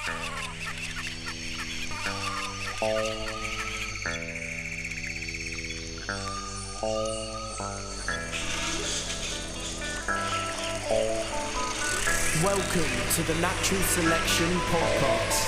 Welcome to the Natural Selection Podcast.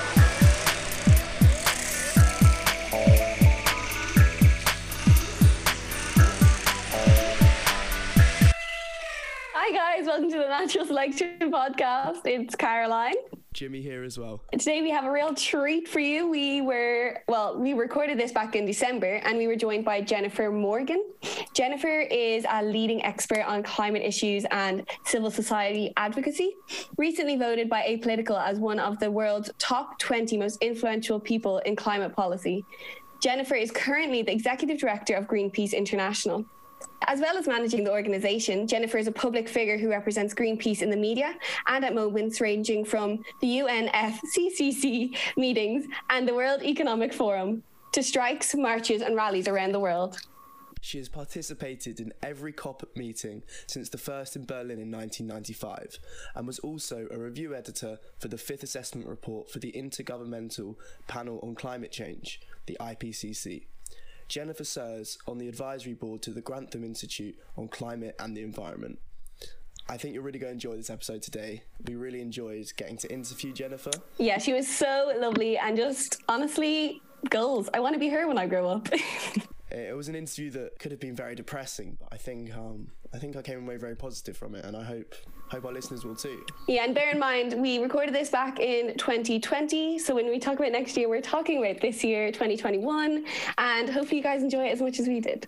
Hi guys, welcome to the Natural Selection Podcast. It's Caroline. Jimmy here as well. Today we have a real treat for you. We recorded this back in December and we were joined by Jennifer Morgan. Jennifer is a leading expert on climate issues and civil society advocacy. Recently voted by Apolitical as one of the world's top 20 most influential people in climate policy. Jennifer is currently the Executive Director of Greenpeace International. As well as managing the organisation, Jennifer is a public figure who represents Greenpeace in the media and at moments ranging from the UNFCCC meetings and the World Economic Forum to strikes, marches and rallies around the world. She has participated in every COP meeting since the first in Berlin in 1995 and was also a review editor for the Fifth Assessment Report for the Intergovernmental Panel on Climate Change, the IPCC. Jennifer serves on the advisory board to the Grantham Institute on Climate and the Environment. I think you're really going to enjoy this episode today. We really enjoyed getting to interview Jennifer. Yeah, she was so lovely and just honestly, goals. I want to be her when I grow up. It was an interview that could have been very depressing, but I think I came away very positive from it, and I hope our listeners will too. Yeah, and bear in mind, we recorded this back in 2020, so when we talk about next year, we're talking about this year, 2021, and hopefully you guys enjoy it as much as we did.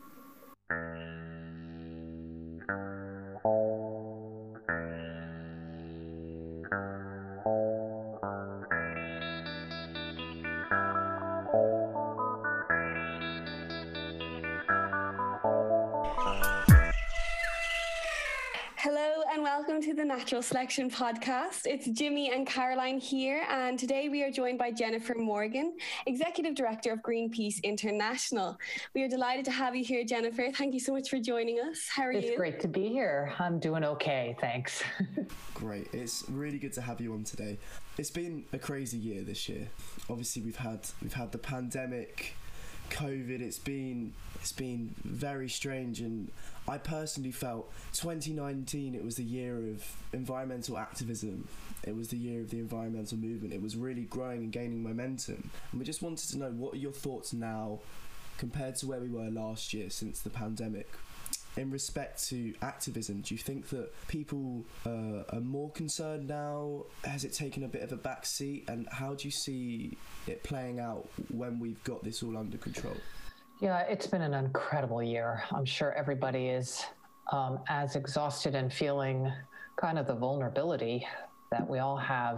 Hello and welcome to the Natural Selection Podcast. It's Jimmy and Caroline here, and today we are joined by Jennifer Morgan, Executive Director of Greenpeace International. We are delighted to have you here, Jennifer. Thank you so much for joining us. How are you? It's great to be here. I'm doing okay, thanks. Great. It's really good to have you on today. It's been a crazy year this year. Obviously, we've had the pandemic, COVID. It's been very strange, and I personally felt 2019, it was the year of environmental activism. It was the year of the environmental movement. It was really growing and gaining momentum. And we just wanted to know, what are your thoughts now compared to where we were last year since the pandemic? In respect to activism, do you think that people are more concerned now? Has it taken a bit of a back seat? And how do you see it playing out when we've got this all under control? Yeah, it's been an incredible year. I'm sure everybody is as exhausted and feeling kind of the vulnerability that we all have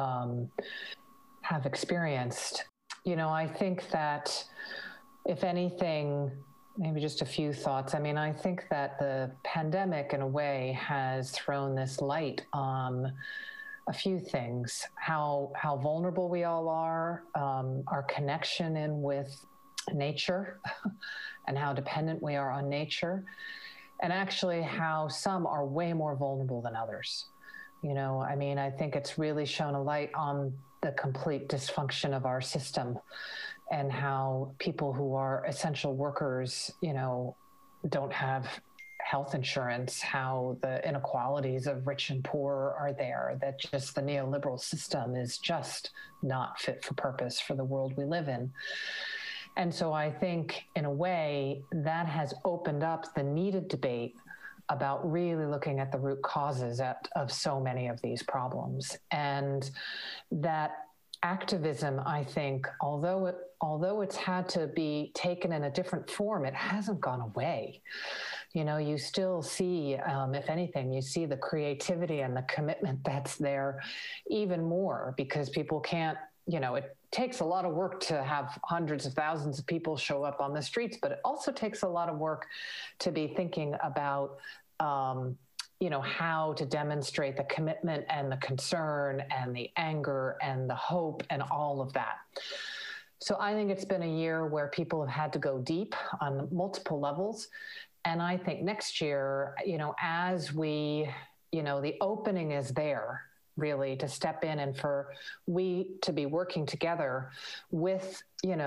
experienced. You know, I think that if anything, maybe just a few thoughts. I mean, I think that the pandemic in a way has thrown this light on a few things, how vulnerable we all are, our connection in with nature and how dependent we are on nature, and actually how some are way more vulnerable than others. You know, I mean, I think it's really shown a light on the complete dysfunction of our system and how people who are essential workers, you know, don't have health insurance, how the inequalities of rich and poor are there, that just the neoliberal system is just not fit for purpose for the world we live in. And so I think, in a way, that has opened up the needed debate about really looking at the root causes of so many of these problems. And that activism, I think, although it's had to be taken in a different form, it hasn't gone away. You know, you still see, if anything, you see the creativity and the commitment that's there even more, because people can't, you know, it takes a lot of work to have hundreds of thousands of people show up on the streets, but it also takes a lot of work to be thinking about, you know, how to demonstrate the commitment and the concern and the anger and the hope and all of that. So I think it's been a year where people have had to go deep on multiple levels. And I think next year, you know, as we, you know, the opening is there, really to step in and for we to be working together with,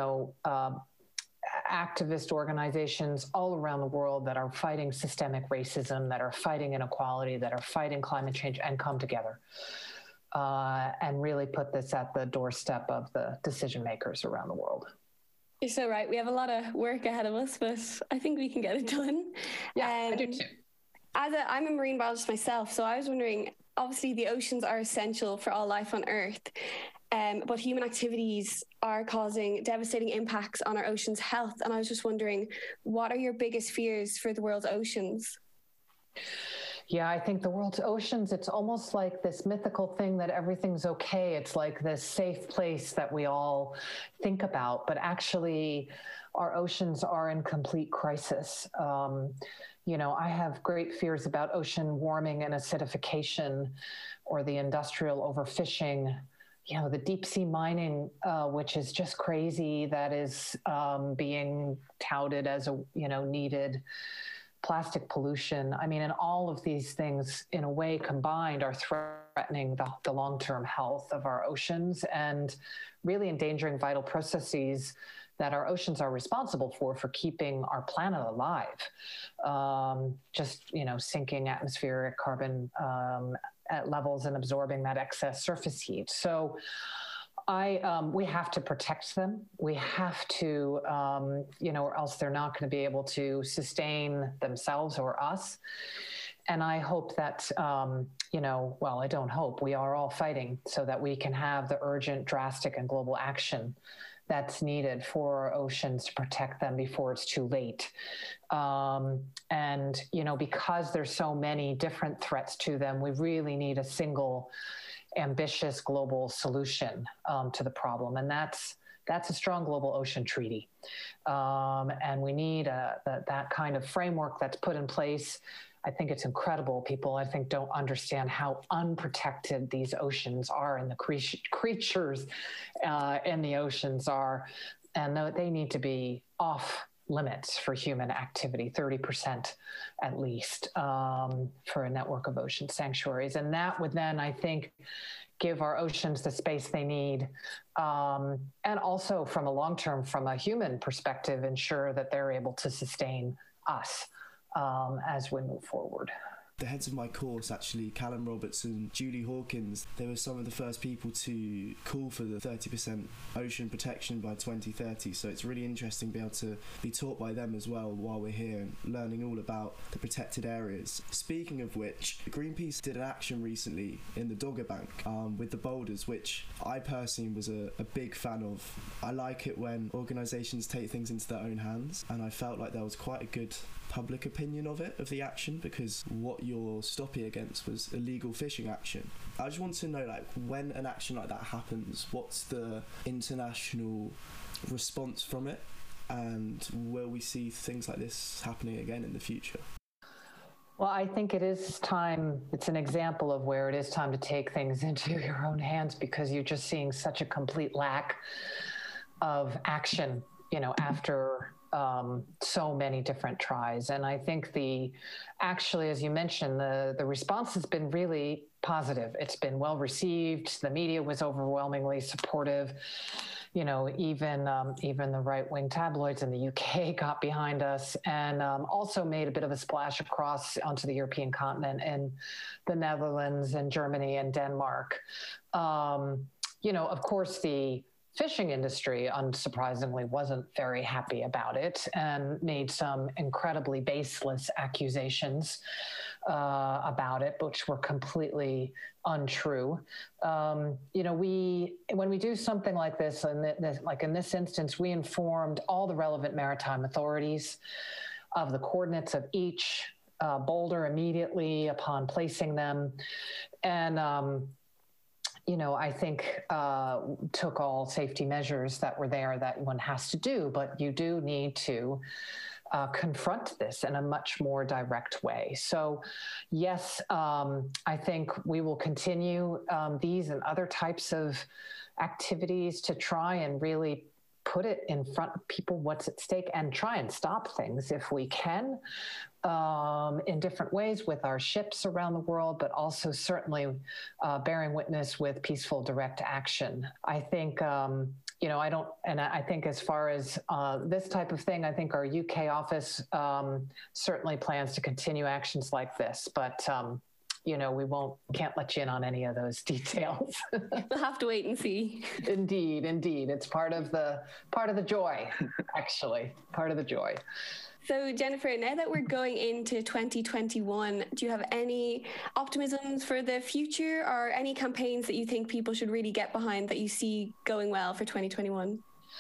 activist organizations all around the world that are fighting systemic racism, that are fighting inequality, that are fighting climate change, and come together and really put this at the doorstep of the decision makers around the world. You're so right. We have a lot of work ahead of us, but I think we can get it done. Yeah, I do too. I'm a marine biologist myself, so I was wondering, obviously the oceans are essential for all life on Earth, but human activities are causing devastating impacts on our oceans' health. And I was just wondering, what are your biggest fears for the world's oceans? Yeah, I think the world's oceans, it's almost like this mythical thing that everything's okay. It's like this safe place that we all think about, but actually our oceans are in complete crisis. I have great fears about ocean warming and acidification, or the industrial overfishing, the deep sea mining, which is just crazy, that is being touted as a, needed. Plastic pollution. I mean, and all of these things in a way combined are threatening the long-term health of our oceans and really endangering vital processes that our oceans are responsible for keeping our planet alive. Sinking atmospheric carbon at levels and absorbing that excess surface heat. So we have to protect them. We have to, or else they're not going to be able to sustain themselves or us. And I hope that, I don't hope, we are all fighting so that we can have the urgent, drastic, and global action that's needed for our oceans to protect them before it's too late. Because there's so many different threats to them, we really need a single ambitious global solution to the problem. And that's a strong global ocean treaty. And we need that kind of framework that's put in place. I think it's incredible. People, I think, don't understand how unprotected these oceans are and the creatures in the oceans are. And they need to be off limits for human activity, 30% at least, for a network of ocean sanctuaries. And that would then, I think, give our oceans the space they need. And also from a human perspective, ensure that they're able to sustain us as we move forward. The heads of my course, actually, Callum Roberts and Julie Hawkins, they were some of the first people to call for the 30% ocean protection by 2030. So it's really interesting to be able to be taught by them as well while we're here and learning all about the protected areas. Speaking of which, Greenpeace did an action recently in the Dogger Bank with the boulders, which I personally was a big fan of. I like it when organisations take things into their own hands, and I felt like there was quite a good public opinion of the action, because what you're stopping against was illegal fishing action. I just want to know, when an action like that happens, what's the international response from it, and will we see things like this happening again in the future? Well, I think it is time. It's an example of where it is time to take things into your own hands, because you're just seeing such a complete lack of action, after so many different tries. And I think actually, as you mentioned, the response has been really positive. It's been well received. The media was overwhelmingly supportive. Even the right-wing tabloids in the UK got behind us, and also made a bit of a splash across onto the European continent in the Netherlands and Germany and Denmark. Of course, the fishing industry, unsurprisingly, wasn't very happy about it and made some incredibly baseless accusations about it, which were completely untrue. When we do something like this, like in this instance, we informed all the relevant maritime authorities of the coordinates of each boulder immediately upon placing them. And I think took all safety measures that were there that one has to do, but you do need to confront this in a much more direct way. So yes, I think we will continue these and other types of activities to try and really put it in front of people what's at stake and try and stop things if we can, in different ways with our ships around the world, but also certainly bearing witness with peaceful direct action. I think, I think as far as this type of thing, I think our UK office certainly plans to continue actions like this, but we can't let you in on any of those details. We'll have to wait and see. Indeed. It's part of the joy, actually, part of the joy. So Jennifer, now that we're going into 2021, do you have any optimisms for the future or any campaigns that you think people should really get behind that you see going well for 2021?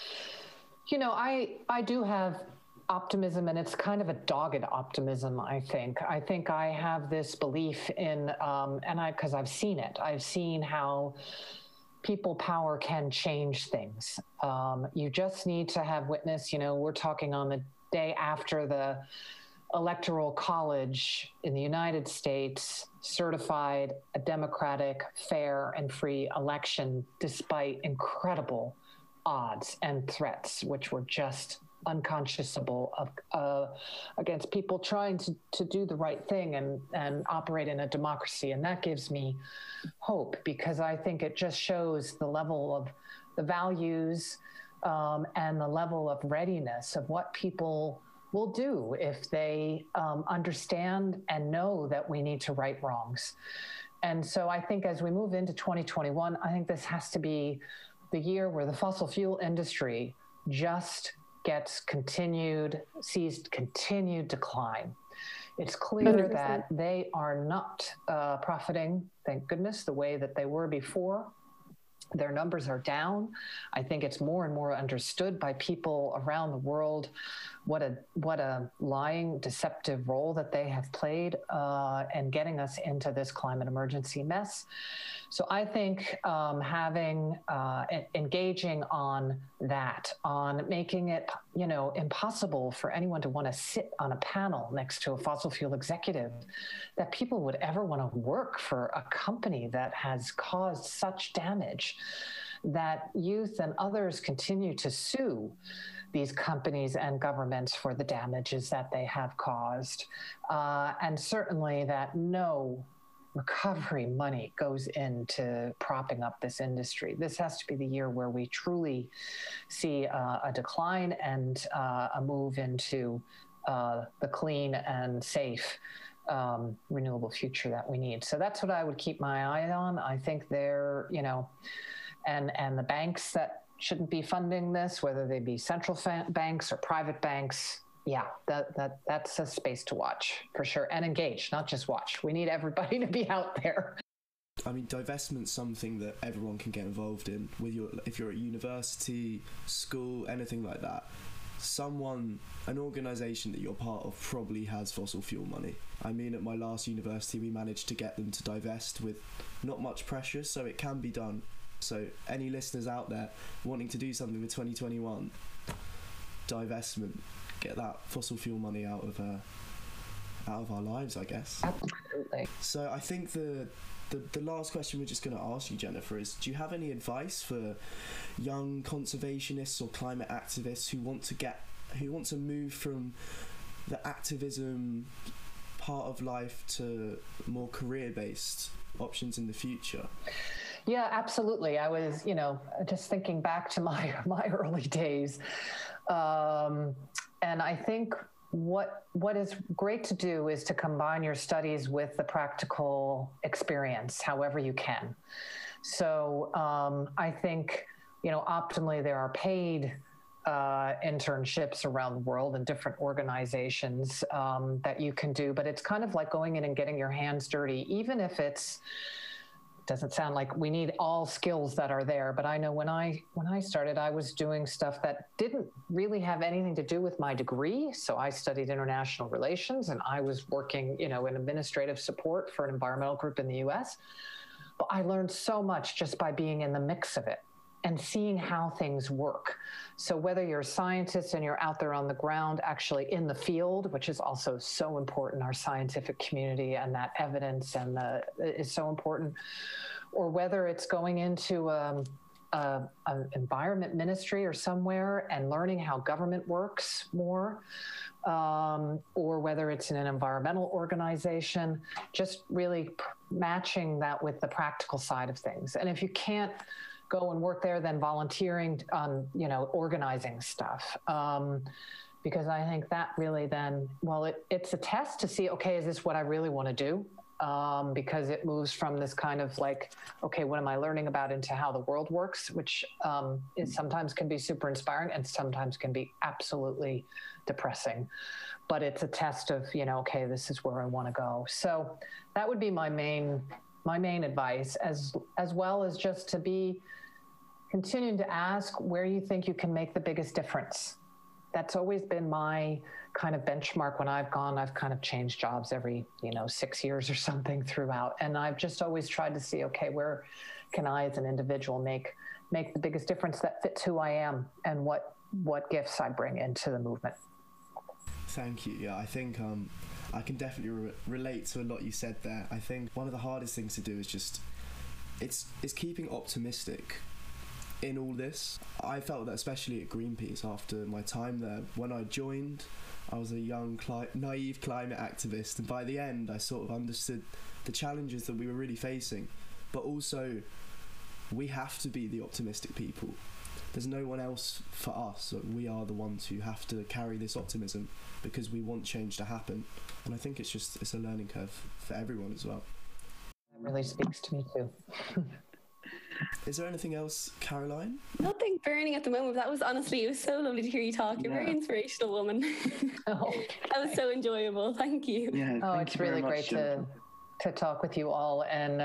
I do have optimism, and it's kind of a dogged optimism, I think. I think I have this belief in, because I've seen it. I've seen how people power can change things. You just need to have witness. We're talking on the day after the Electoral College in the United States certified a democratic, fair, and free election despite incredible odds and threats, which were just unconscionable against people trying to do the right thing and operate in a democracy. And that gives me hope, because I think it just shows the level of the values and the level of readiness of what people will do if they understand and know that we need to right wrongs. And so I think as we move into 2021, I think this has to be the year where the fossil fuel industry just sees continued decline. It's clear 100%. that they are not profiting, thank goodness, the way that they were before. Their numbers are down. I think it's more and more understood by people around the world what a lying, deceptive role that they have played in getting us into this climate emergency mess. So I think engaging on that, on making it impossible for anyone to want to sit on a panel next to a fossil fuel executive, that people would ever want to work for a company that has caused such damage, that youth and others continue to sue these companies and governments for the damages that they have caused. And certainly that no recovery money goes into propping up this industry. This has to be the year where we truly see a decline and a move into the clean and safe renewable future that we need. So that's what I would keep my eye on. I think they're, and the banks that shouldn't be funding this, whether they be central banks or private banks, that's a space to watch for sure, and engage, not just watch. We need everybody to be out there. I mean, divestment's something that everyone can get involved in. If you're at university, school, anything like that, an organisation that you're part of probably has fossil fuel money. I mean, at my last university, we managed to get them to divest with not much pressure, so it can be done. So any listeners out there wanting to do something with 2021, divestment, get that fossil fuel money out of our lives, I guess. Absolutely. So I think the last question we're just going to ask you, Jennifer, is do you have any advice for young conservationists or climate activists who want to move from the activism part of life to more career-based options in the future? Yeah, absolutely. I was, just thinking back to my early days. And I think what is great to do is to combine your studies with the practical experience, however you can. So I think, optimally there are paid internships around the world in different organizations that you can do, but it's kind of like going in and getting your hands dirty, even if doesn't sound like we need all skills that are there, but I know when I started, I was doing stuff that didn't really have anything to do with my degree. So I studied international relations, and I was working, in administrative support for an environmental group in the US. But I learned so much just by being in the mix of it and seeing how things work. So whether you're a scientist and you're out there on the ground, actually in the field, which is also so important, our scientific community and that evidence is so important, or whether it's going into a an environment ministry or somewhere and learning how government works more, or whether it's in an environmental organization, just really matching that with the practical side of things. And if you can't go and work there, then volunteering on, organizing stuff. Because I think that really then, it's a test to see, okay, is this what I really want to do? Because it moves from this kind of like, okay, what am I learning about, into how the world works, which is sometimes can be super inspiring and sometimes can be absolutely depressing. But it's a test of, okay, this is where I want to go. So that would be my main advice, as well as just to be continuing to ask where you think you can make the biggest difference. That's always been my kind of benchmark when I've kind of changed jobs every, 6 years or something throughout. And I've just always tried to see, okay, where can I as an individual make the biggest difference that fits who I am and what gifts I bring into the movement. Thank you. Yeah, I think I can definitely relate to a lot you said there. I think one of the hardest things to do is just, it's keeping optimistic in all this. I felt that especially at Greenpeace after my time there. When I joined, I was a young, naive climate activist, and by the end I sort of understood the challenges that we were really facing, but also we have to be the optimistic people. There's no one else for us. We are the ones who have to carry this optimism because we want change to happen. And I think it's a learning curve for everyone as well. That really speaks to me too. Is there anything else, Caroline? Nothing burning at the moment. It was so lovely to hear you talk. You're a very inspirational woman. Oh, that was so enjoyable. Thank you. Yeah, it's really great to talk with you all. And,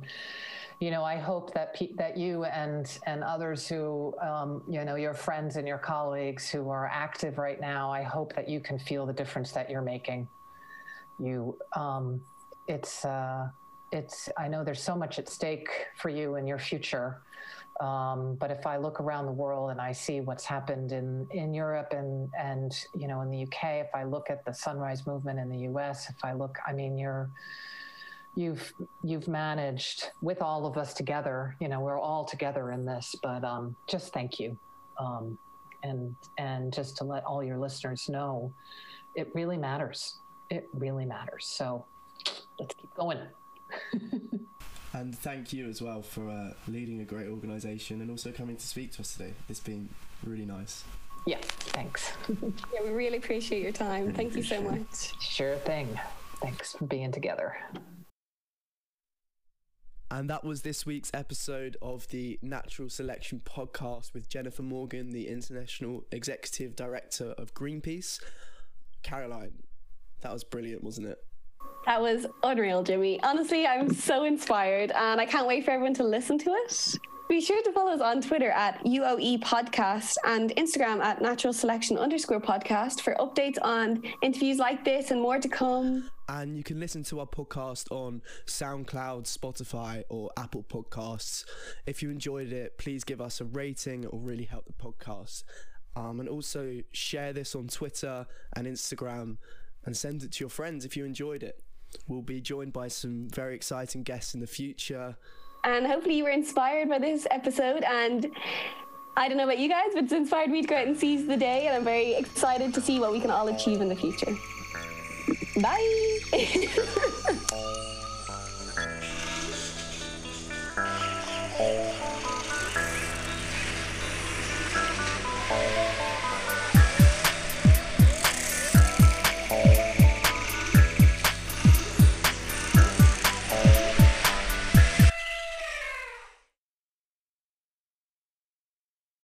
I hope that you and others who, your friends and your colleagues who are active right now, I hope that you can feel the difference that you're making. I know there's so much at stake for you in your future. But if I look around the world and I see what's happened in Europe and in the UK, if I look at the Sunrise Movement in the US, you've managed with all of us together, we're all together in this, but just thank you. And just to let all your listeners know, it really matters. It really matters. So let's keep going. And thank you as well for leading a great organisation and also coming to speak to us today. It's been really nice. Yeah, thanks. Yeah, we really appreciate your time. Thank you so much. Sure thing. Thanks for being together. And that was this week's episode of the Natural Selection Podcast with Jennifer Morgan, the International Executive Director of Greenpeace. Caroline, that was brilliant, wasn't it? That was unreal, Jimmy. Honestly, I'm so inspired and I can't wait for everyone to listen to it. Be sure to follow us on Twitter at UOE Podcast and Instagram at Natural Selection _podcast for updates on interviews like this and more to come. And you can listen to our podcast on SoundCloud, Spotify, or Apple Podcasts. If you enjoyed it, please give us a rating. It will really help the podcast. And also share this on Twitter and Instagram and send it to your friends if you enjoyed it. We'll be joined by some very exciting guests in the future. And hopefully you were inspired by this episode. And I don't know about you guys, but it's inspired me to go out and seize the day. And I'm very excited to see what we can all achieve in the future. Bye.